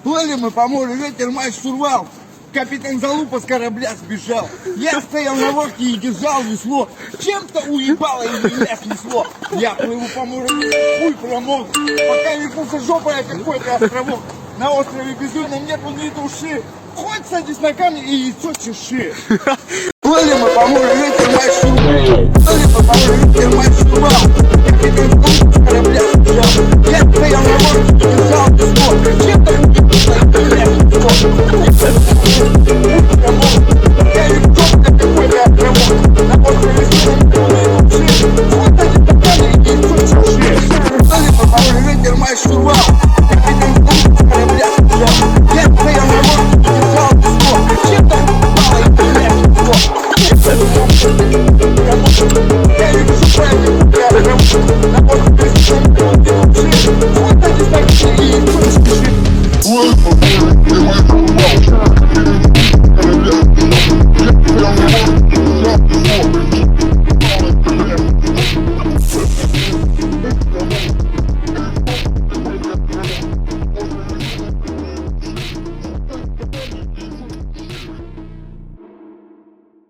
Плыли мы по морю, ветер мать штурвал. Капитан Залупа с корабля сбежал. Я стоял на лодке и держал весло. Чем-то уебало и меня снесло. Я плыву по морю, хуй промок. Пока ветнулся жопой о какой-то островок. На острове безумном нету ни души. Хоть садись на камни и яйцо чеши. Плыли мы по морю, ветер мать штурвал. Плыли мы по морю, ветер мать штурвал. Капитан Залупа с корабля сбежал. Я стоял на лодке и держал весло.